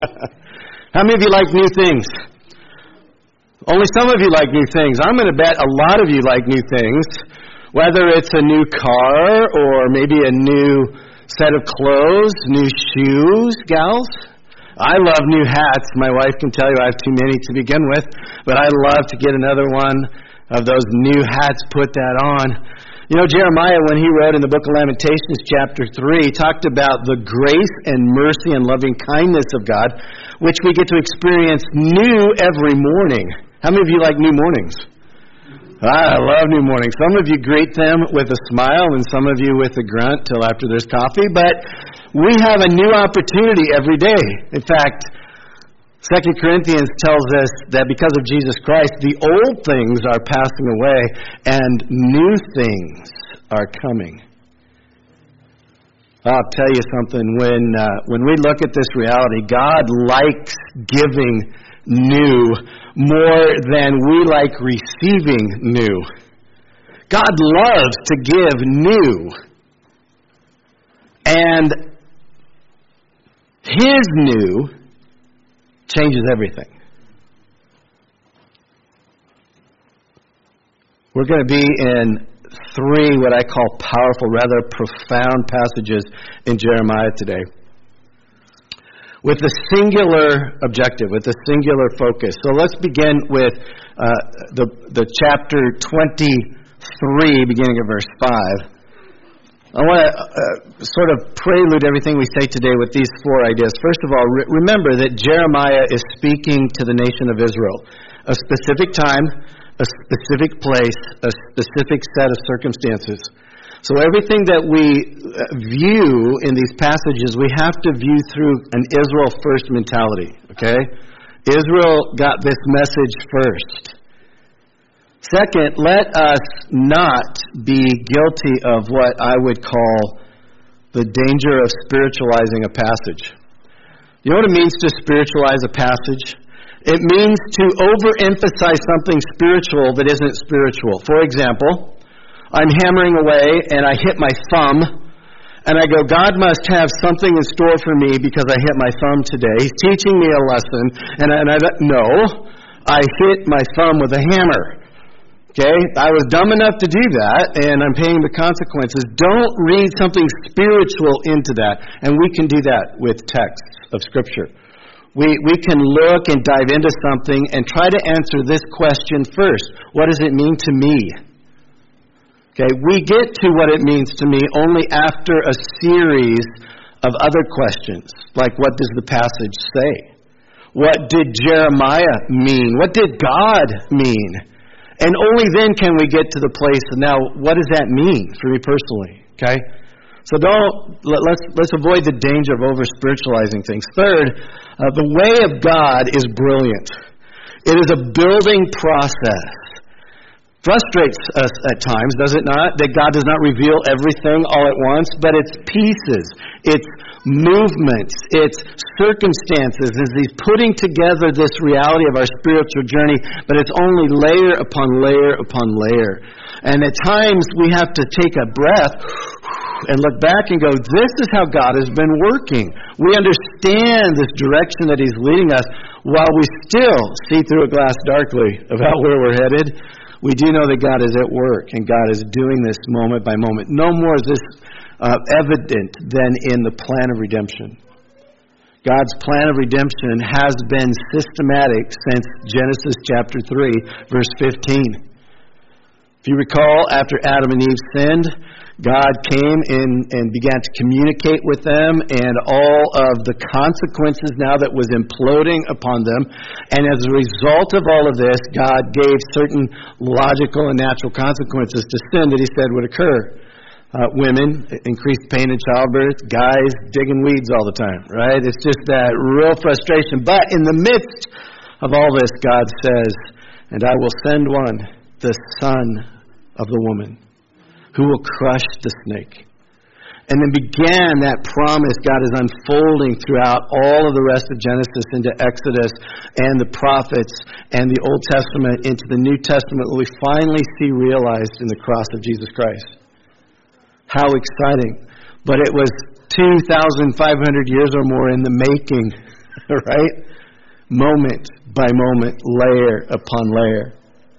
How many of you like new things? Only some of you like new things. I'm going to bet a lot of you like new things, whether it's a new car or maybe a new set of clothes, new shoes, gals. I love new hats. My wife can tell you I have too many to begin with, but I love to get another one of those new hats, put that on. You know, Jeremiah, when he wrote in the book of Lamentations, chapter 3, talked about the grace and mercy and loving kindness of God, which we get to experience new every morning. How many of you like new mornings? I love new mornings. Some of you greet them with a smile and some of you with a grunt till after there's coffee, but we have a new opportunity every day. In fact, 2 Corinthians tells us that because of Jesus Christ, the old things are passing away and new things are coming. I'll tell you something. When we look at this reality, God likes giving new more than we like receiving new. God loves to give new. And His new changes everything. We're going to be in 3 what I call powerful, rather profound passages in Jeremiah today, with a singular objective, with a singular focus. So let's begin with the chapter 23, beginning of verse 5. I want to sort of prelude everything we say today with these 4 ideas. First of all, remember that Jeremiah is speaking to the nation of Israel. A specific time, a specific place, a specific set of circumstances. So everything that we view in these passages, we have to view through an Israel first mentality, okay? Israel got this message first. Second, let us not be guilty of what I would call the danger of spiritualizing a passage. You know what it means to spiritualize a passage? It means to overemphasize something spiritual that isn't spiritual. For example, I'm hammering away and I hit my thumb and I go, God must have something in store for me because I hit my thumb today. He's teaching me a lesson. No, I hit my thumb with a hammer. Okay, I was dumb enough to do that, and I'm paying the consequences. Don't read something spiritual into that, and we can do that with texts of Scripture. We can look and dive into something and try to answer this question first. What does it mean to me? Okay, we get to what it means to me only after a series of other questions, like what does the passage say? What did Jeremiah mean? What did God mean? And only then can we get to the place of now, what does that mean for me personally? Okay? So let's avoid the danger of over-spiritualizing things. Third, the way of God is brilliant. It is a building process. Frustrates us at times, does it not? That God does not reveal everything all at once, but it's pieces, it's movements, it's circumstances, as He's putting together this reality of our spiritual journey, but it's only layer upon layer upon layer. And at times we have to take a breath and look back and go, this is how God has been working. We understand this direction that He's leading us while we still see through a glass darkly about where we're headed. We do know that God is at work and God is doing this moment by moment. No more is this evident than in the plan of redemption. God's plan of redemption has been systematic since Genesis chapter 3, verse 15. If you recall, after Adam and Eve sinned, God came in and began to communicate with them, and all of the consequences now that was imploding upon them. And as a result of all of this, God gave certain logical and natural consequences to sin that He said would occur. Women, increased pain in childbirth. Guys, digging weeds all the time, right? It's just that real frustration. But in the midst of all this, God says, and I will send one, the son of the woman, who will crush the snake. And then began that promise God is unfolding throughout all of the rest of Genesis into Exodus and the prophets and the Old Testament into the New Testament, we finally see realized in the cross of Jesus Christ. How exciting. But it was 2,500 years or more in the making. right? Moment by moment, layer upon layer.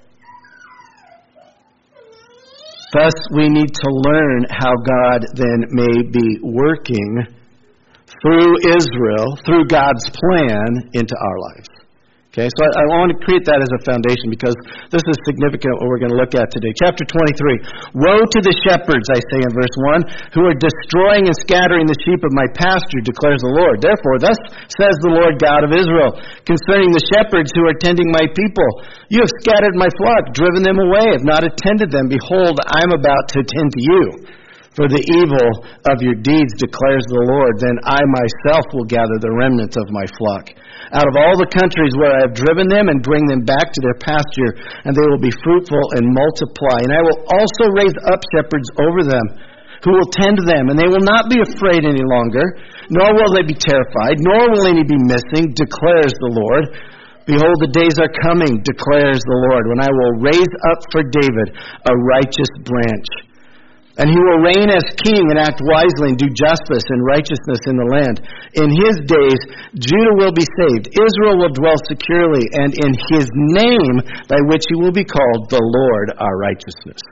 Thus, we need to learn how God then may be working through Israel, through God's plan, into our lives. Okay, so I want to create that as a foundation because this is significant what we're going to look at today. Chapter 23. Woe to the shepherds, I say in verse 1, who are destroying and scattering the sheep of my pasture, declares the Lord. Therefore, thus says the Lord God of Israel, concerning the shepherds who are tending my people, you have scattered my flock, driven them away, have not attended them. Behold, I am about to attend to you. For the evil of your deeds, declares the Lord, then I myself will gather the remnants of my flock out of all the countries where I have driven them and bring them back to their pasture, and they will be fruitful and multiply. And I will also raise up shepherds over them who will tend them, and they will not be afraid any longer, nor will they be terrified, nor will any be missing, declares the Lord. Behold, the days are coming, declares the Lord, when I will raise up for David a righteous branch. And he will reign as king and act wisely and do justice and righteousness in the land. In his days, Judah will be saved. Israel will dwell securely, and in his name by which he will be called the Lord our righteousness.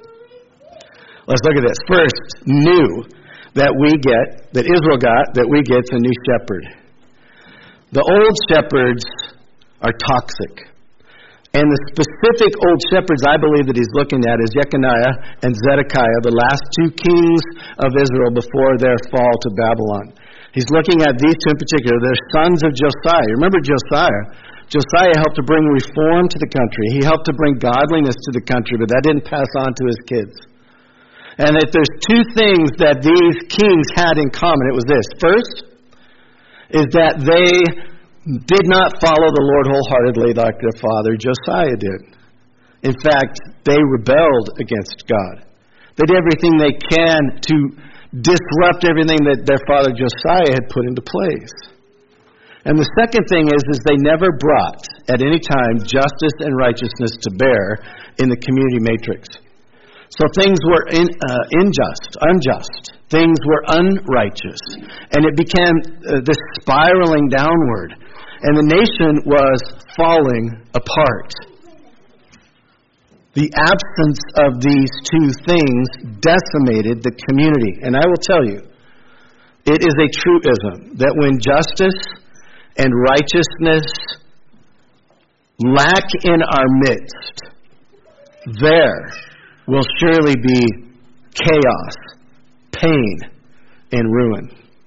Let's look at this. First, new that Israel got, that we get, a new shepherd. The old shepherds are toxic. And the specific old shepherds I believe that he's looking at is Jeconiah and Zedekiah, the last two kings of Israel before their fall to Babylon. He's looking at these two in particular. They're sons of Josiah. Remember Josiah? Josiah helped to bring reform to the country. He helped to bring godliness to the country, but that didn't pass on to his kids. And that there's two things that these kings had in common. It was this. First is that they did not follow the Lord wholeheartedly like their father Josiah did. In fact, they rebelled against God. They did everything they can to disrupt everything that their father Josiah had put into place. And the second thing is they never brought, at any time, justice and righteousness to bear in the community matrix. So things were unjust. Things were unrighteous. And it began this spiraling downward. And the nation was falling apart. The absence of these two things decimated the community. And I will tell you, it is a truism that when justice and righteousness lack in our midst, there will surely be chaos, pain, and ruin.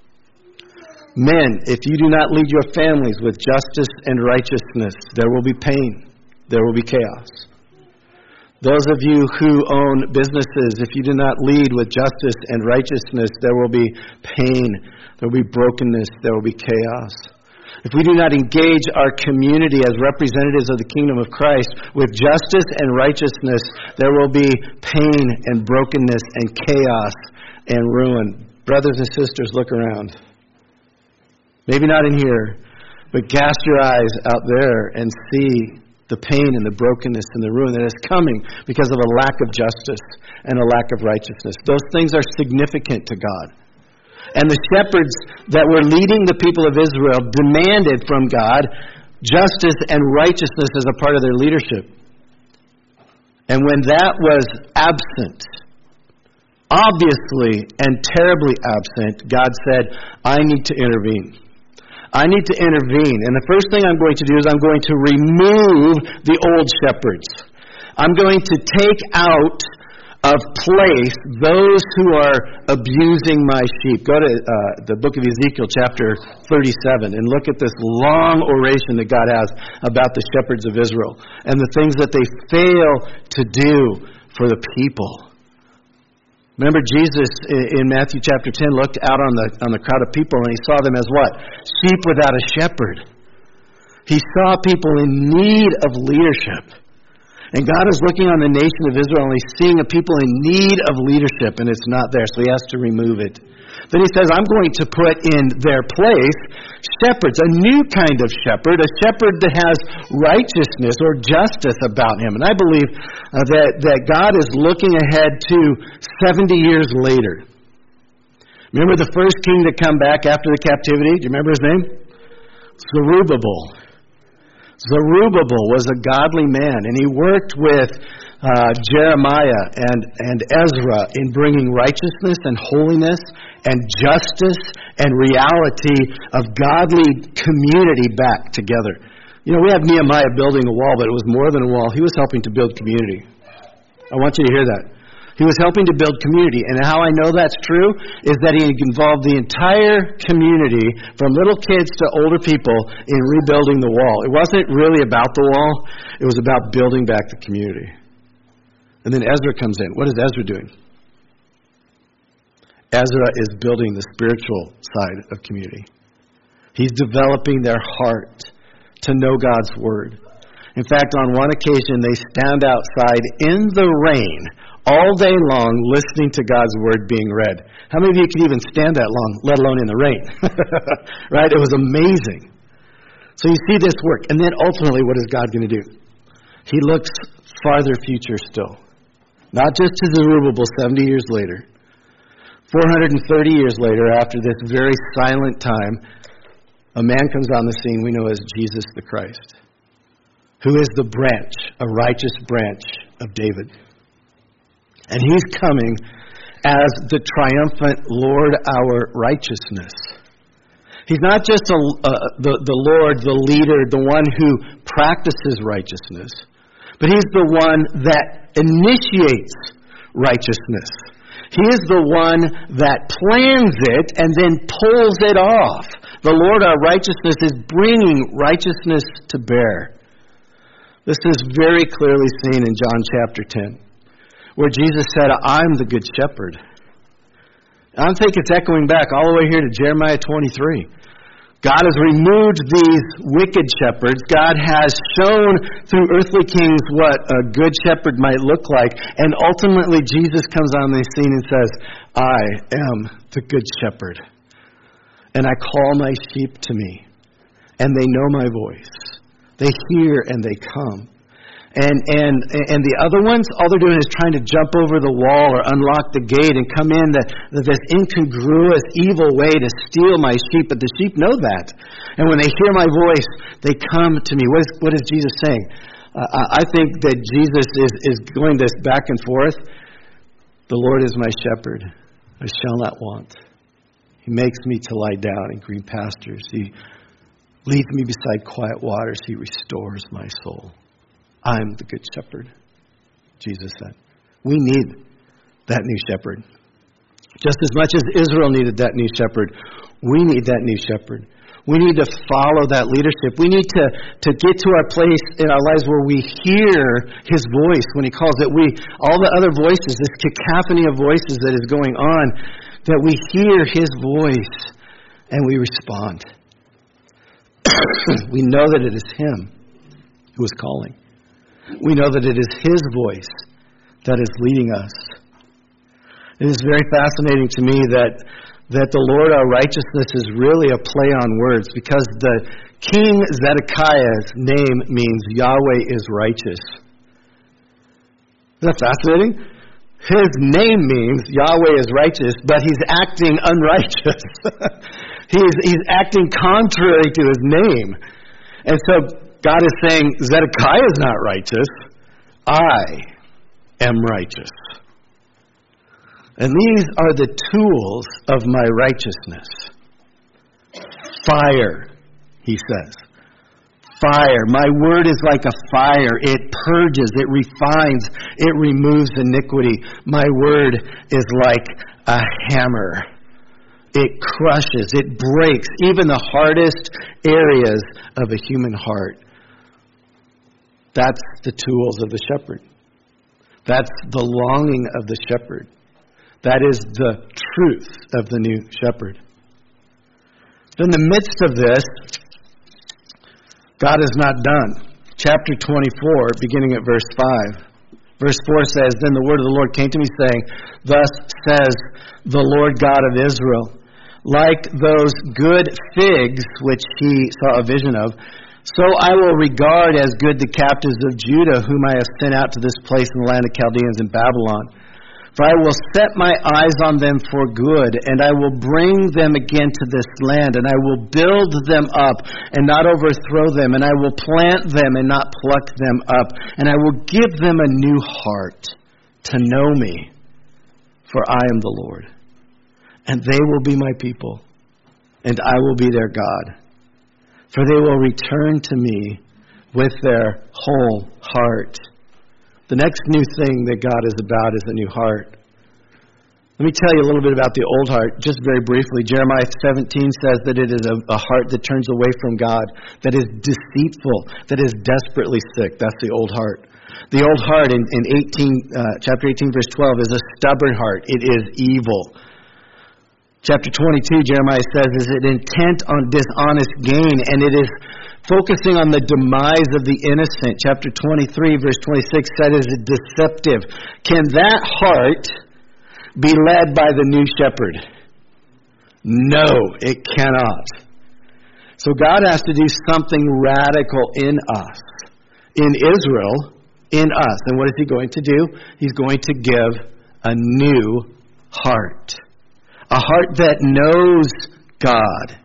Men, if you do not lead your families with justice and righteousness, there will be pain. There will be chaos. Those of you who own businesses, if you do not lead with justice and righteousness, there will be pain. There will be brokenness. There will be chaos. If we do not engage our community as representatives of the kingdom of Christ with justice and righteousness, there will be pain and brokenness and chaos and ruin. Brothers and sisters, look around. Maybe not in here, but cast your eyes out there and see the pain and the brokenness and the ruin that is coming because of a lack of justice and a lack of righteousness. Those things are significant to God. And the shepherds that were leading the people of Israel demanded from God justice and righteousness as a part of their leadership. And when that was absent, obviously and terribly absent, God said, I need to intervene. I need to intervene. And the first thing I'm going to do is I'm going to remove the old shepherds. I'm going to take out of place those who are abusing my sheep. Go to the book of Ezekiel, chapter 37, and look at this long oration that God has about the shepherds of Israel and the things that they fail to do for the people. Remember, Jesus in Matthew chapter 10 looked out on the crowd of people and he saw them as what? Sheep without a shepherd. He saw people in need of leadership. And God is looking on the nation of Israel and he's seeing a people in need of leadership and it's not there, so he has to remove it. Then he says, I'm going to put in their place shepherds, a new kind of shepherd, a shepherd that has righteousness or justice about him. And I believe that God is looking ahead to 70 years later. Remember the first king to come back after the captivity? Do you remember his name? Zerubbabel. Zerubbabel was a godly man, and he worked with Jeremiah and Ezra in bringing righteousness and holiness and justice and reality of godly community back together. You know, we have Nehemiah building a wall, but it was more than a wall. He was helping to build community. I want you to hear that. He was helping to build community. And how I know that's true is that he involved the entire community, from little kids to older people, in rebuilding the wall. It wasn't really about the wall. It was about building back the community. And then Ezra comes in. What is Ezra doing? Ezra is building the spiritual side of community. He's developing their heart to know God's Word. In fact, on one occasion, they stand outside in the rain all day long listening to God's Word being read. How many of you could even stand that long, let alone in the rain? Right? It was amazing. So you see this work. And then ultimately, what is God going to do? He looks farther future still. Not just to Zerubbabel 70 years later. 430 years later, after this very silent time, a man comes on the scene we know as Jesus the Christ, who is the branch, a righteous branch of David. And he's coming as the triumphant Lord, our righteousness. He's not just the Lord, the leader, the one who practices righteousness, but he's the one that initiates righteousness. He is the one that plans it and then pulls it off. The Lord, our righteousness, is bringing righteousness to bear. This is very clearly seen in John chapter 10. Where Jesus said, I'm the good shepherd. I think it's echoing back all the way here to Jeremiah 23. God has removed these wicked shepherds. God has shown through earthly kings what a good shepherd might look like. And ultimately, Jesus comes on the scene and says, I am the good shepherd. And I call my sheep to me. And they know my voice. They hear and they come. And the other ones, all they're doing is trying to jump over the wall or unlock the gate and come in this incongruous, evil way to steal my sheep. But the sheep know that. And when they hear my voice, they come to me. What is Jesus saying? I think that Jesus is going this back and forth. The Lord is my shepherd. I shall not want. He makes me to lie down in green pastures. He leads me beside quiet waters. He restores my soul. I'm the good shepherd, Jesus said. We need that new shepherd. Just as much as Israel needed that new shepherd, we need that new shepherd. We need to follow that leadership. We need to get to our place in our lives where we hear His voice when He calls it. All the other voices, this cacophony of voices that is going on, that we hear His voice and we respond. We know that it is Him who is calling. We know that it is His voice that is leading us. It is very fascinating to me that the Lord our righteousness is really a play on words, because the King Zedekiah's name means Yahweh is righteous. Isn't that fascinating? His name means Yahweh is righteous, but he's acting unrighteous. He's acting contrary to his name. And so God is saying, Zedekiah is not righteous. I am righteous. And these are the tools of my righteousness. Fire, he says. Fire. My word is like a fire. It purges, it refines, it removes iniquity. My word is like a hammer. It crushes, it breaks even the hardest areas of a human heart. That's the tools of the shepherd. That's the longing of the shepherd. That is the truth of the new shepherd. In the midst of this, God is not done. Chapter 24, beginning at verse 5. Verse 4 says, Then the word of the Lord came to me, saying, Thus says the Lord God of Israel, like those good figs which he saw a vision of, so I will regard as good the captives of Judah, whom I have sent out to this place in the land of Chaldeans in Babylon. For I will set my eyes on them for good, and I will bring them again to this land, and I will build them up and not overthrow them, and I will plant them and not pluck them up, and I will give them a new heart to know me, for I am the Lord. And they will be my people, and I will be their God. For they will return to me with their whole heart. The next new thing that God is about is a new heart. Let me tell you a little bit about the old heart, just very briefly. Jeremiah 17 says that it is a heart that turns away from God, that is deceitful, that is desperately sick. That's the old heart. The old heart in chapter 18, verse 12, is a stubborn heart. It is evil. Chapter 22, Jeremiah says, is it intent on dishonest gain, and it is focusing on the demise of the innocent. Chapter 23, verse 26 said, is it deceptive? Can that heart be led by the new shepherd? No, it cannot. So God has to do something radical in us, in Israel, in us. And what is He going to do? He's going to give a new heart. A heart that knows God.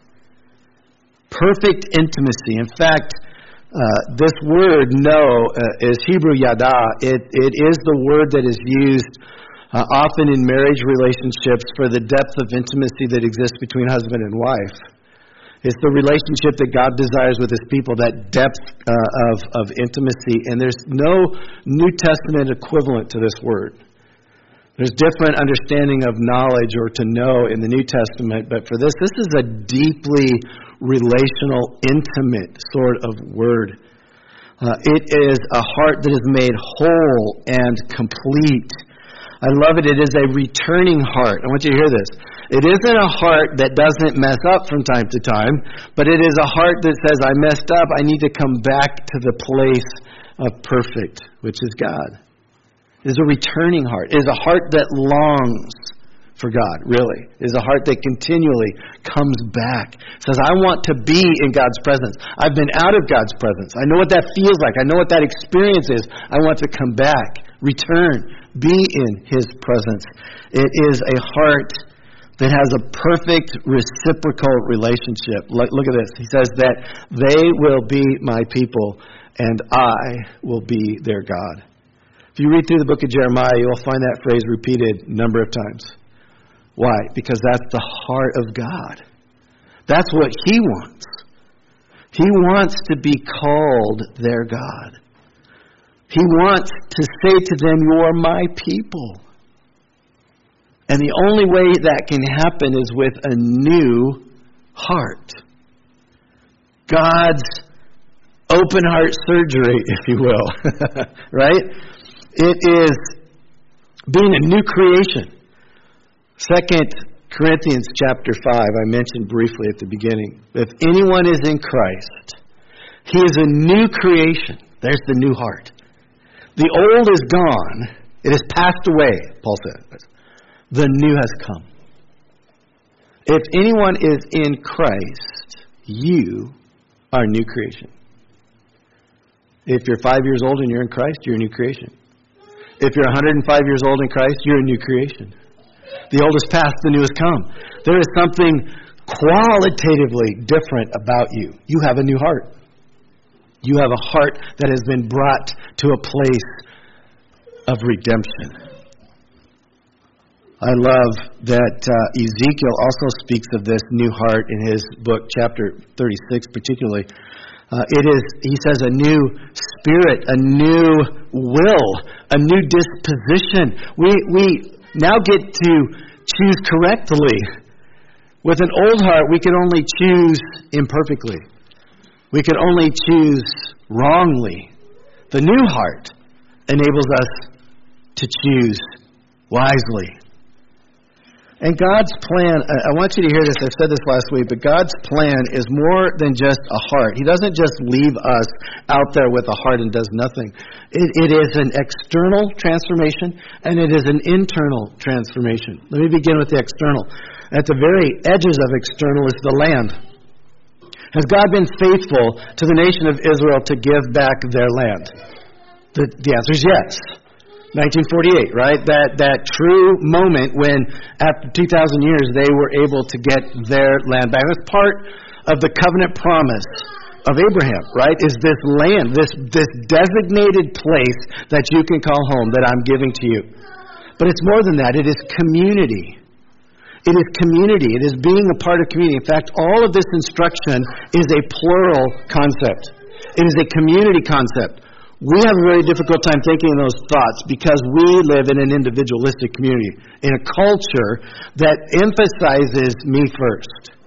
Perfect intimacy. In fact, this word know is Hebrew yada. It is the word that is used often in marriage relationships for the depth of intimacy that exists between husband and wife. It's the relationship that God desires with His people, that depth of intimacy. And there's no New Testament equivalent to this word. There's different understanding of knowledge or to know in the New Testament, but for this is a deeply relational, intimate sort of word. It is a heart that is made whole and complete. I love it. It is a returning heart. I want you to hear this. It isn't a heart that doesn't mess up from time to time, but it is a heart that says, I messed up. I need to come back to the place of perfect, which is God. It is a returning heart. It is a heart that longs for God, really. It is a heart that continually comes back. It says, I want to be in God's presence. I've been out of God's presence. I know what that feels like. I know what that experience is. I want to come back, return, be in His presence. It is a heart that has a perfect reciprocal relationship. Look at this. He says that they will be my people and I will be their God. If you read through the book of Jeremiah, you'll find that phrase repeated a number of times. Why? Because that's the heart of God. That's what He wants. He wants to be called their God. He wants to say to them, you are my people. And the only way that can happen is with a new heart. God's open heart surgery, if you will. Right? It is being a new creation. 2 Corinthians chapter 5, I mentioned briefly at the beginning. If anyone is in Christ, he is a new creation. There's the new heart. The old is gone. It has passed away, Paul says. The new has come. If anyone is in Christ, you are a new creation. If you're 5 years old and you're in Christ, you're a new creation. If you're 105 years old in Christ, you're a new creation. The old is past, the new has come. There is something qualitatively different about you. You have a new heart. You have a heart that has been brought to a place of redemption. I love that Ezekiel also speaks of this new heart in his book, chapter 36 particularly. He says, a new spirit, a new will, a new disposition. We now get to choose correctly. With an old heart, we can only choose imperfectly. We can only choose wrongly. The new heart enables us to choose wisely. And God's plan, I want you to hear this, I said this last week, but God's plan is more than just a heart. He doesn't just leave us out there with a heart and does nothing. It is an external transformation and it is an internal transformation. Let me begin with the external. At the very edges of external is the land. Has God been faithful to the nation of Israel to give back their land? The answer is yes. 1948, right? That true moment when, after 2,000 years, they were able to get their land back. That's part of the covenant promise of Abraham, right? Is this land, this designated place that you can call home that I'm giving to you. But it's more than that. It is community. It is community. It is being a part of community. In fact, all of this instruction is a plural concept. It is a community concept. We have a very difficult time thinking those thoughts because we live in an individualistic community, in a culture that emphasizes me first.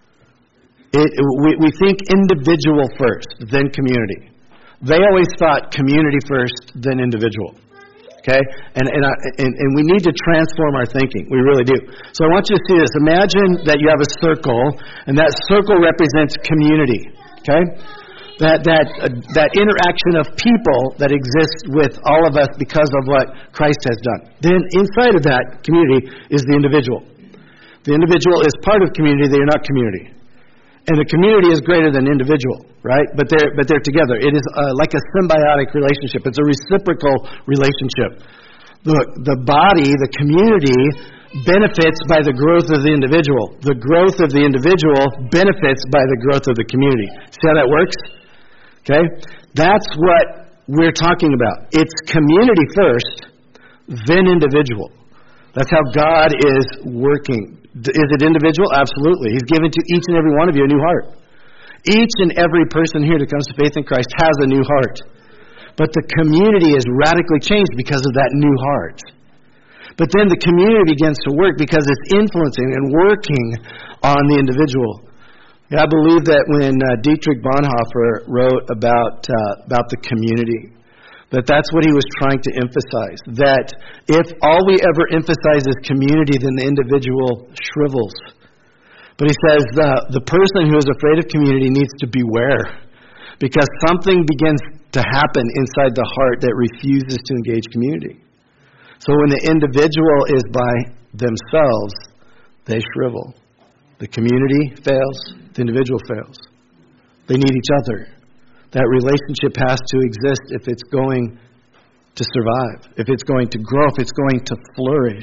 We think individual first, then community. They always thought community first, then individual. Okay? And we need to transform our thinking. We really do. So I want you to see this. Imagine that you have a circle, and that circle represents community. Okay? That interaction of people that exists with all of us because of what Christ has done. Then inside of that community is the individual. The individual is part of community, they are not community. And the community is greater than individual, right? But they're together. It is like a symbiotic relationship. It's a reciprocal relationship. The body, the community, benefits by the growth of the individual. The growth of the individual benefits by the growth of the community. See how that works? Okay? That's what we're talking about. It's community first, then individual. That's how God is working. Is it individual? Absolutely. He's given to each and every one of you a new heart. Each and every person here that comes to faith in Christ has a new heart. But the community is radically changed because of that new heart. But then the community begins to work because it's influencing and working on the individual. I believe that when Dietrich Bonhoeffer wrote about the community, that's what he was trying to emphasize. That if all we ever emphasize is community, then the individual shrivels. But he says the person who is afraid of community needs to beware, because something begins to happen inside the heart that refuses to engage community. So when the individual is by themselves, they shrivel. The community fails, the individual fails. They need each other. That relationship has to exist if it's going to survive, if it's going to grow, if it's going to flourish.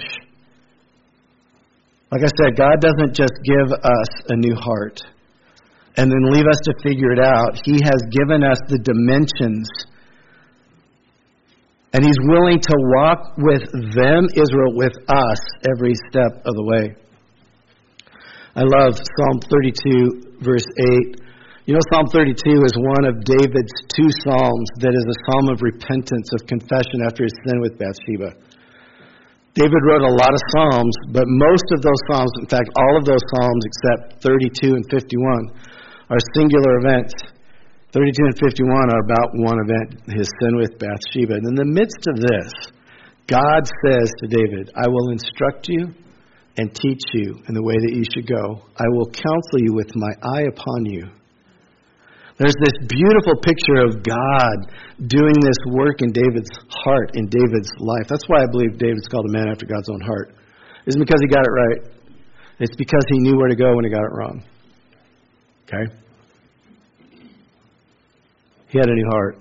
Like I said, God doesn't just give us a new heart and then leave us to figure it out. He has given us the dimensions, and He's willing to walk with them, Israel, with us, every step of the way. I love Psalm 32, verse 8. You know, Psalm 32 is one of David's two psalms that is a psalm of repentance, of confession after his sin with Bathsheba. David wrote a lot of psalms, but most of those psalms, in fact, all of those psalms except 32 and 51, are singular events. 32 and 51 are about one event, his sin with Bathsheba. And in the midst of this, God says to David, I will instruct you and teach you in the way that you should go. I will counsel you with my eye upon you. There's this beautiful picture of God doing this work in David's heart, in David's life. That's why I believe David's called a man after God's own heart. It isn't because he got it right. It's because he knew where to go when he got it wrong. Okay? He had a new heart.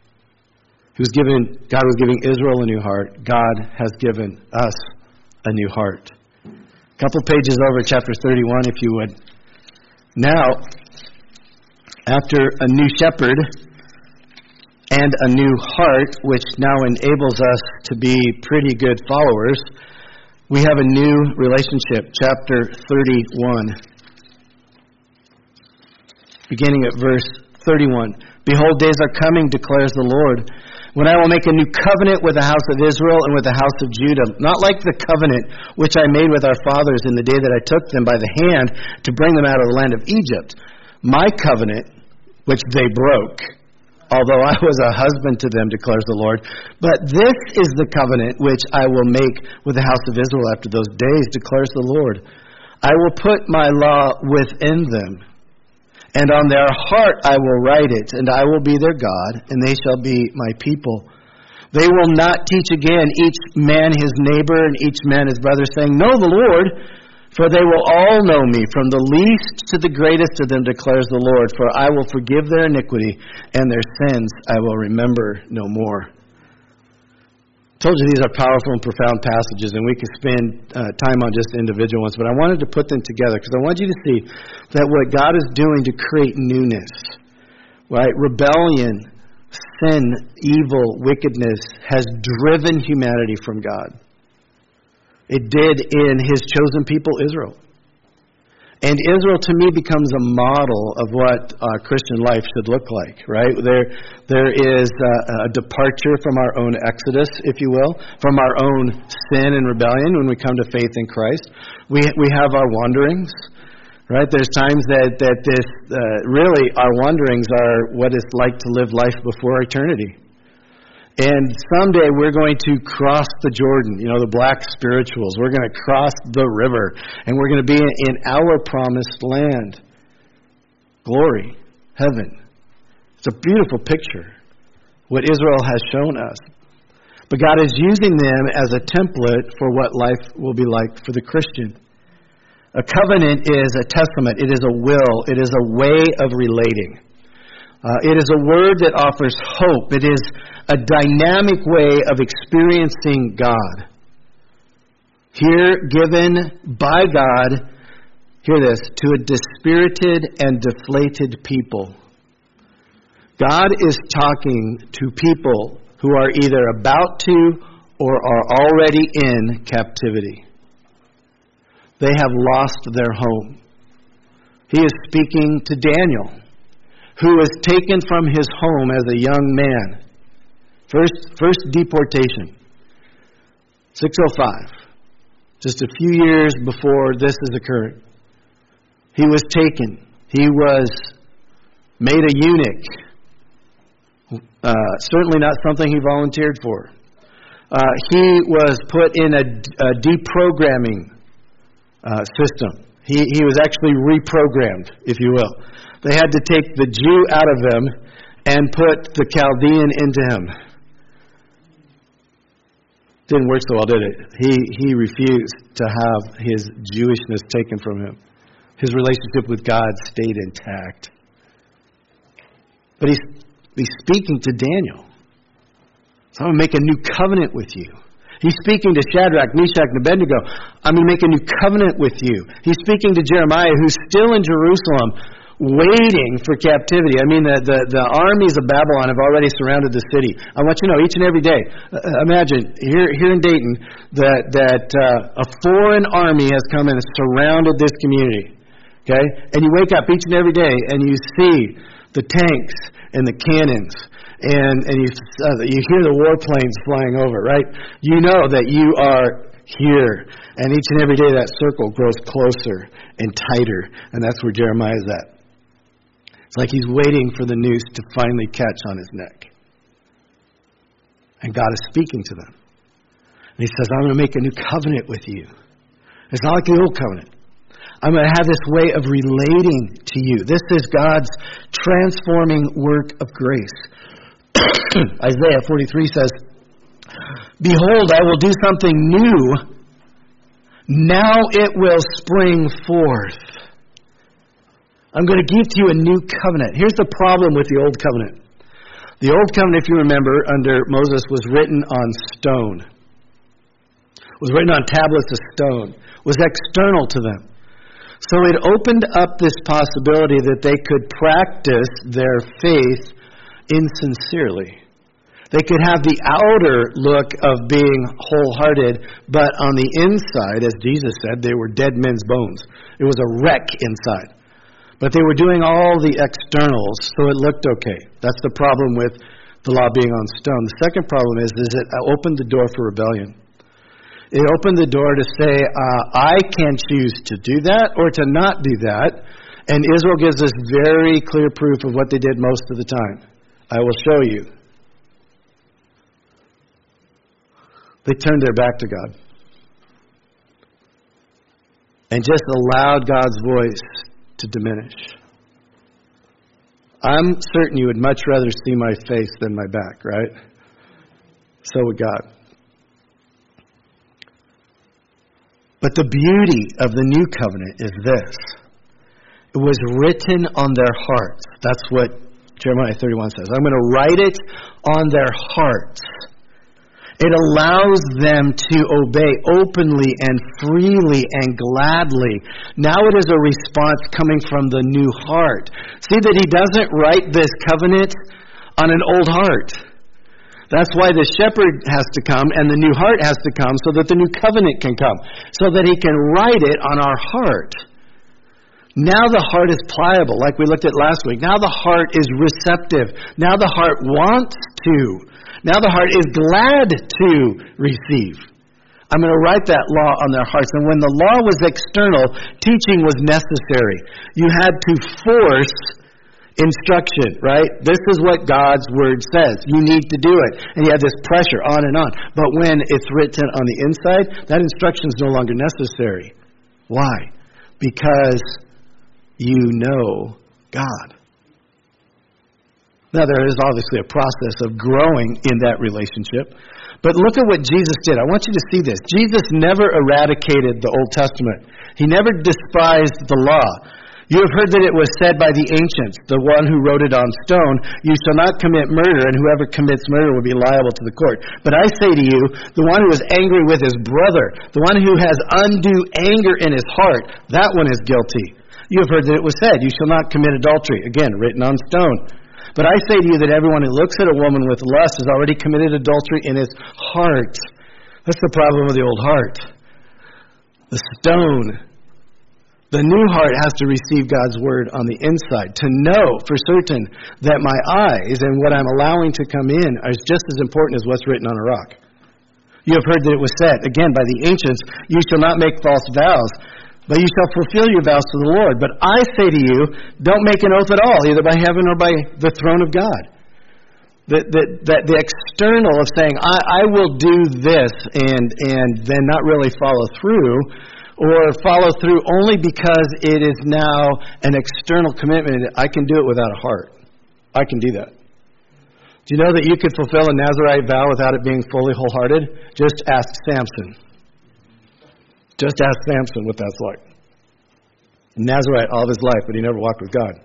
God was giving Israel a new heart. God has given us a new heart. A couple pages over, chapter 31, if you would. Now, after a new shepherd and a new heart, which now enables us to be pretty good followers, we have a new relationship. Chapter 31, beginning at verse 31. Behold, days are coming, declares the Lord, when I will make a new covenant with the house of Israel and with the house of Judah, not like the covenant which I made with our fathers in the day that I took them by the hand to bring them out of the land of Egypt. My covenant, which they broke, although I was a husband to them, declares the Lord. But this is the covenant which I will make with the house of Israel after those days, declares the Lord. I will put my law within them, and on their heart I will write it, and I will be their God, and they shall be my people. They will not teach again each man his neighbor and each man his brother, saying, Know the Lord, for they will all know me, from the least to the greatest of them, declares the Lord. For I will forgive their iniquity, and their sins I will remember no more. told you these are powerful and profound passages, and we could spend time on just individual ones, but I wanted to put them together because I want you to see that what God is doing to create newness, right? Rebellion, sin, evil, wickedness has driven humanity from God. It did in His chosen people, Israel. And Israel, to me, becomes a model of what Christian life should look like, right? There is a departure from our own exodus, if you will, from our own sin and rebellion when we come to faith in Christ. We have our wanderings, right? There's times that this really our wanderings are what it's like to live life before eternity. And someday we're going to cross the Jordan, the black spirituals. We're going to cross the river, and we're going to be in our promised land. Glory, heaven. It's a beautiful picture, what Israel has shown us. But God is using them as a template for what life will be like for the Christian. A covenant is a testament. It is a will. It is a way of relating. It is a word that offers hope. It is a dynamic way of experiencing God. Here, given by God, hear this, to a dispirited and deflated people. God is talking to people who are either about to or are already in captivity. They have lost their home. He is speaking to Daniel, who was taken from his home as a young man. First deportation, 605. Just a few years before this has occurred. He was taken. He was made a eunuch. Certainly not something he volunteered for. He was put in a deprogramming system. He was actually reprogrammed, if you will. They had to take the Jew out of him and put the Chaldean into him. Didn't work so well, did it? He refused to have his Jewishness taken from him. His relationship with God stayed intact. But he's speaking to Daniel. So I'm going to make a new covenant with you. He's speaking to Shadrach, Meshach, and Abednego. I'm going to make a new covenant with you. He's speaking to Jeremiah, who's still in Jerusalem, waiting for captivity. I mean, the armies of Babylon have already surrounded the city. I want you to know, each and every day, imagine, here in Dayton, that a foreign army has come and surrounded this community. Okay? And you wake up each and every day, and you see the tanks and the cannons, and you hear the warplanes flying over, right? You know that you are here. And each and every day that circle grows closer and tighter. And that's where Jeremiah is at. It's like he's waiting for the noose to finally catch on his neck. And God is speaking to them. And he says, I'm going to make a new covenant with you. It's not like the old covenant. I'm going to have this way of relating to you. This is God's transforming work of grace. Isaiah 43 says, Behold, I will do something new. Now it will spring forth. I'm going to give to you a new covenant. Here's the problem with the old covenant. The old covenant, if you remember, under Moses was written on stone. Was written on tablets of stone. Was external to them. So it opened up this possibility that they could practice their faith insincerely. They could have the outer look of being wholehearted, but on the inside, as Jesus said, they were dead men's bones. It was a wreck inside. But they were doing all the externals, so it looked okay. That's the problem with the law being on stone. The second problem is it opened the door for rebellion. It opened the door to say, I can choose to do that or to not do that. And Israel gives us very clear proof of what they did most of the time. I will show you. They turned their back to God. And just allowed God's voice to diminish. I'm certain you would much rather see my face than my back, right? So would God. But the beauty of the new covenant is this. It was written on their hearts. That's what Jeremiah 31 says. I'm going to write it on their hearts. It allows them to obey openly and freely and gladly. Now it is a response coming from the new heart. See that he doesn't write this covenant on an old heart. That's why the shepherd has to come and the new heart has to come so that the new covenant can come. So that he can write it on our heart. Now the heart is pliable, like we looked at last week. Now the heart is receptive. Now the heart wants to. Now the heart is glad to receive. I'm going to write that law on their hearts. And when the law was external, teaching was necessary. You had to force instruction, right? This is what God's Word says. You need to do it. And you have this pressure on and on. But when it's written on the inside, that instruction is no longer necessary. Why? Because you know God. Now, there is obviously a process of growing in that relationship. But look at what Jesus did. I want you to see this. Jesus never eradicated the Old Testament. He never despised the law. You have heard that it was said by the ancients, the one who wrote it on stone, you shall not commit murder, and whoever commits murder will be liable to the court. But I say to you, the one who is angry with his brother, the one who has undue anger in his heart, that one is guilty. You have heard that it was said, you shall not commit adultery. Again, written on stone. But I say to you that everyone who looks at a woman with lust has already committed adultery in his heart. That's the problem with the old heart. The stone. The new heart has to receive God's Word on the inside, to know for certain that my eyes and what I'm allowing to come in are just as important as what's written on a rock. You have heard that it was said, again, by the ancients, you shall not make false vows, but you shall fulfill your vows to the Lord. But I say to you, don't make an oath at all, either by heaven or by the throne of God. The external of saying, I will do this and then not really follow through, or follow through only because it is now an external commitment. I can do it without a heart. I can do that. Do you know that you could fulfill a Nazirite vow without it being fully wholehearted? Just ask Samson. Just ask Samson what that's like. Nazirite all of his life, but he never walked with God.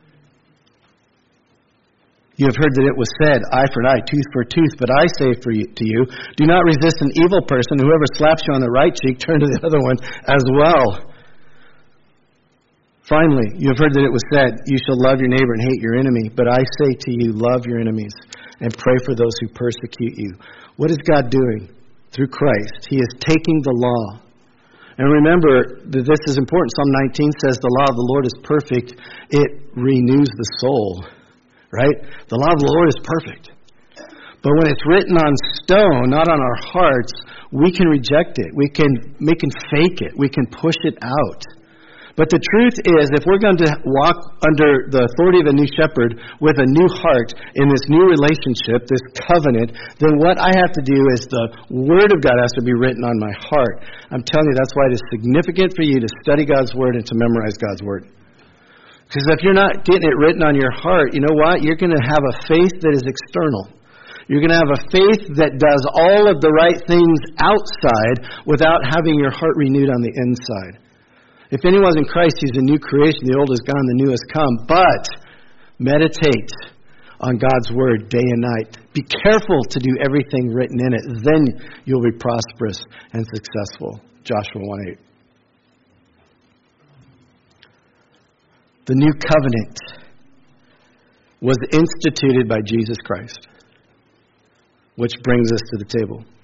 You have heard that it was said, eye for an eye, tooth for a tooth, but I say to you, do not resist an evil person. Whoever slaps you on the right cheek, turn to the other one as well. Finally, you have heard that it was said, you shall love your neighbor and hate your enemy. But I say to you, love your enemies and pray for those who persecute you. What is God doing? Through Christ, He is taking the law. And remember that this is important. Psalm 19 says the law of the Lord is perfect. It renews the soul. Right? The law of the Lord is perfect. But when it's written on stone, not on our hearts, we can reject it. We can fake it. We can push it out. But the truth is, if we're going to walk under the authority of a new shepherd with a new heart in this new relationship, this covenant, then what I have to do is the Word of God has to be written on my heart. I'm telling you, that's why it is significant for you to study God's Word and to memorize God's Word. Because if you're not getting it written on your heart, you know what? You're going to have a faith that is external. You're going to have a faith that does all of the right things outside without having your heart renewed on the inside. If anyone's in Christ, he's a new creation. The old is gone, the new has come. But meditate on God's Word day and night. Be careful to do everything written in it. Then you'll be prosperous and successful. Joshua 1:8. The new covenant was instituted by Jesus Christ, which brings us to the table.